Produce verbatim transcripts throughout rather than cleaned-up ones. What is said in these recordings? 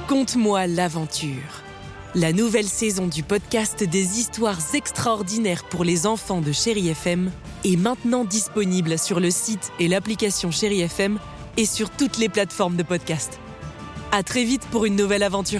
Conte-moi l'aventure. La nouvelle saison du podcast des histoires extraordinaires pour les enfants de Chéri F M est maintenant disponible sur le site et l'application Chéri F M et sur toutes les plateformes de podcast. À très vite pour une nouvelle aventure.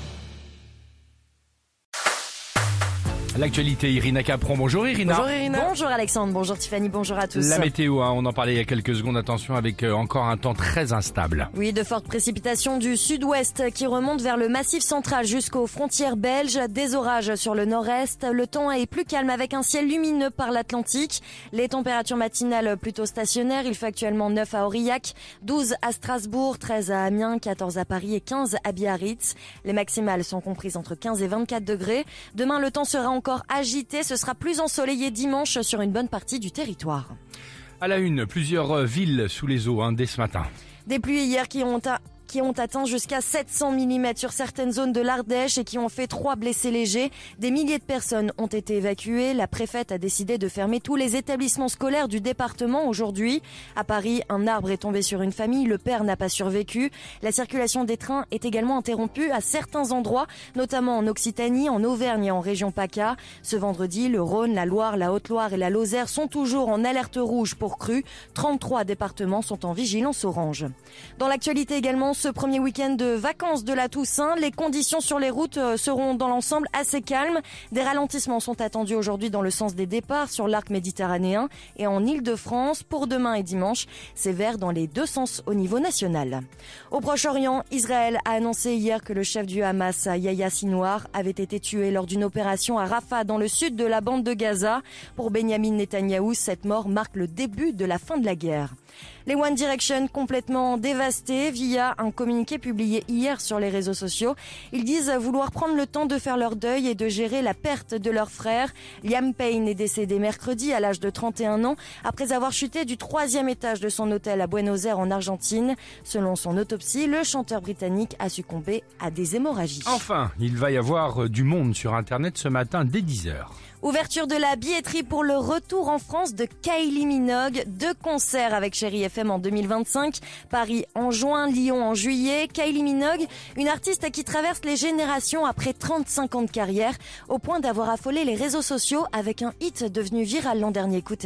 L'actualité, Irina Capron. Bonjour Irina. Bonjour Irina. Bonjour Alexandre, bonjour Tiffany, bonjour à tous. La météo, hein, on en parlait il y a quelques secondes, attention avec euh, encore un temps très instable. Oui, de fortes précipitations du sud-ouest qui remontent vers le massif central jusqu'aux frontières belges, des orages sur le nord-est, le temps est plus calme avec un ciel lumineux par l'Atlantique, les températures matinales plutôt stationnaires, il fait actuellement neuf à Aurillac, douze à Strasbourg, treize à Amiens, quatorze à Paris et quinze à Biarritz. Les maximales sont comprises entre quinze et vingt-quatre degrés. Demain, le temps sera encore encore agité, ce sera plus ensoleillé dimanche sur une bonne partie du territoire. À la une, plusieurs villes sous les eaux hein, dès ce matin. Des pluies hier qui ont un... qui ont atteint jusqu'à sept cents millimètres sur certaines zones de l'Ardèche et qui ont fait trois blessés légers. Des milliers de personnes ont été évacuées. La préfète a décidé de fermer tous les établissements scolaires du département aujourd'hui. À Paris, un arbre est tombé sur une famille. Le père n'a pas survécu. La circulation des trains est également interrompue à certains endroits, notamment en Occitanie, en Auvergne et en région PACA. Ce vendredi, le Rhône, la Loire, la Haute-Loire et la Lozère sont toujours en alerte rouge pour crue. trente-trois départements sont en vigilance orange. Dans l'actualité également, ce premier week-end de vacances de la Toussaint, les conditions sur les routes seront dans l'ensemble assez calmes. Des ralentissements sont attendus aujourd'hui dans le sens des départs sur l'arc méditerranéen et en Île-de-France. Pour demain et dimanche, c'est vert dans les deux sens au niveau national. Au Proche-Orient, Israël a annoncé hier que le chef du Hamas, Yahya Sinwar, avait été tué lors d'une opération à Rafah dans le sud de la bande de Gaza. Pour Benyamin Netanyahou, cette mort marque le début de la fin de la guerre. Les One Direction complètement dévastés via un communiqué publié hier sur les réseaux sociaux. Ils disent vouloir prendre le temps de faire leur deuil et de gérer la perte de leur frère. Liam Payne est décédé mercredi à l'âge de trente et un ans après avoir chuté du troisième étage de son hôtel à Buenos Aires en Argentine. Selon son autopsie, le chanteur britannique a succombé à des hémorragies. Enfin, il va y avoir du monde sur Internet ce matin dès dix heures. Ouverture de la billetterie pour le retour en France de Kylie Minogue. Deux concerts avec Chéri F M en deux mille vingt-cinq. Paris en juin, Lyon en juillet. Kylie Minogue, une artiste qui traverse les générations après trente-cinq ans de carrière, au point d'avoir affolé les réseaux sociaux avec un hit devenu viral l'an dernier. Écoutez.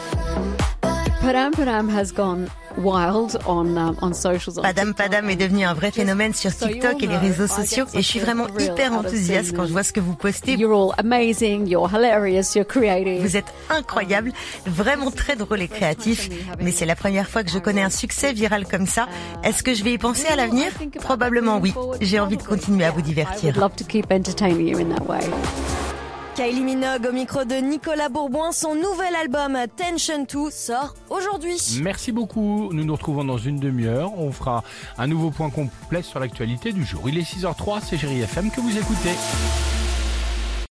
Padam Padam has gone wild on um, on socials. Padam Padam est devenu un vrai phénomène sur TikTok et les réseaux sociaux et je suis vraiment hyper enthousiaste quand je vois ce que vous postez. You're all amazing, you're hilarious, you're creative. Vous êtes incroyable, vraiment très drôle et créatif, mais c'est la première fois que je connais un succès viral comme ça. Est-ce que je vais y penser à l'avenir? Probablement oui. J'ai envie de continuer à vous divertir. I would love to keep entertaining you in that way. Kylie Minogue au micro de Nicolas Bourboin. Son nouvel album Tension deux sort aujourd'hui. Merci beaucoup. Nous nous retrouvons dans une demi-heure. On fera un nouveau point complet sur l'actualité du jour. Il est six heures zéro trois, c'est Chéri F M que vous écoutez.